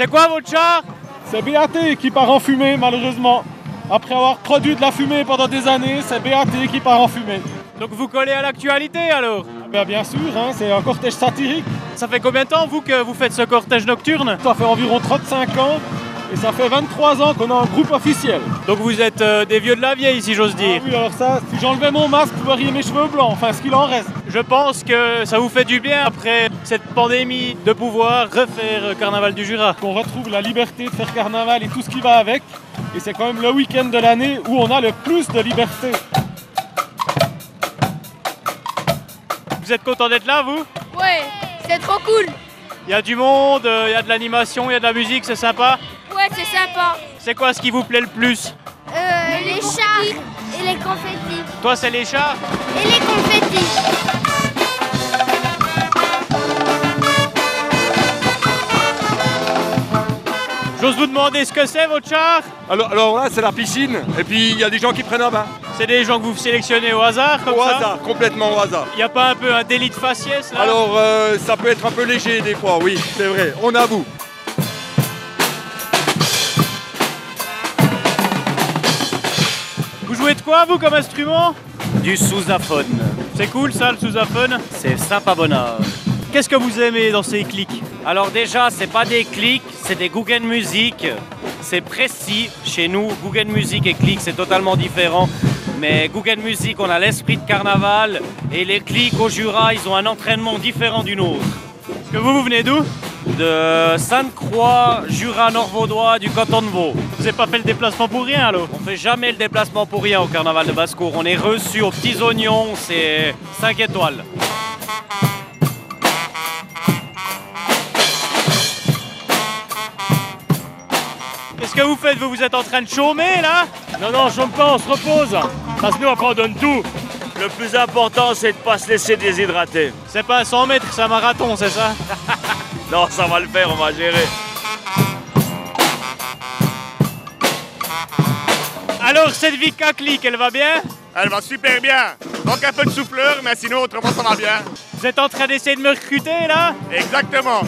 C'est quoi votre char? C'est BAT qui part en fumée, malheureusement. Après avoir produit de la fumée pendant des années, c'est BAT qui part en fumée. Donc vous collez à l'actualité alors? Bien sûr, hein, c'est un cortège satirique. Ça fait combien de temps vous que vous faites ce cortège nocturne? Ça fait environ 35 ans et ça fait 23 ans qu'on a un groupe officiel. Donc vous êtes des vieux de la vieille si j'ose dire. Ah oui, alors ça, si j'enlevais mon masque, vous verriez mes cheveux blancs, enfin ce qu'il en reste. Je pense que ça vous fait du bien après cette pandémie de pouvoir refaire Carnaval du Jura. On retrouve la liberté de faire carnaval et tout ce qui va avec. Et c'est quand même le week-end de l'année où on a le plus de liberté. Vous êtes content d'être là, vous? Ouais, c'est trop cool. Il y a du monde, il y a de l'animation, il y a de la musique, c'est sympa. Ouais, c'est sympa. C'est quoi ce qui vous plaît le plus? Les chars et les confettis. Toi, c'est les chars? Et les confettis. J'ose vous demander ce que c'est votre char? Alors là, c'est la piscine, et puis il y a des gens qui prennent un bain. C'est des gens que vous sélectionnez au hasard comme Au ça? hasard, complètement au hasard. Il n'y a pas un peu un délit de faciès là? Alors, ça peut être un peu léger des fois, oui, c'est vrai, on avoue. Vous jouez de quoi vous comme instrument? Du sousaphone. C'est cool ça le sousaphone? C'est sympa bonheur. Qu'est-ce que vous aimez dans ces clics? Alors déjà, c'est pas des clics, c'est des Guggen Music. C'est précis. Chez nous, Guggen Music et clics, c'est totalement différent. Mais Guggen Music, on a l'esprit de carnaval. Et les clics au Jura, ils ont un entraînement différent du nôtre. Est-ce que vous venez d'où? De Sainte-Croix, Jura nord-vaudois, du canton de Vaud. Vous n'avez pas fait le déplacement pour rien alors? On fait jamais le déplacement pour rien au carnaval de Basse-Cour. On est reçu aux petits oignons, c'est 5 étoiles. Qu'est-ce que vous faites? Vous êtes en train de chômer là? Non, chôme pas, on se repose. Parce que nous, après, on donne tout. Le plus important, c'est de ne pas se laisser déshydrater. C'est pas 100 mètres, c'est un marathon, c'est ça? Non, ça va le faire, on va gérer. Alors, cette Vika Click, elle va bien? Elle va super bien. Donc un peu de souffleur, mais sinon, autrement, ça va bien. Vous êtes en train d'essayer de me recruter là? Exactement.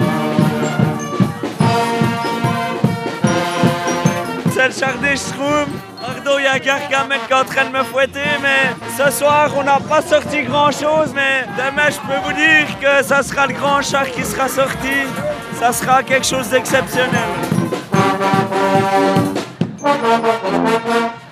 C'est le char des Schtroumpfs. Pardon, il y a Gargamel qui est en train de me fouetter, mais ce soir, on n'a pas sorti grand-chose, mais demain, je peux vous dire que ça sera le grand char qui sera sorti. Ça sera quelque chose d'exceptionnel.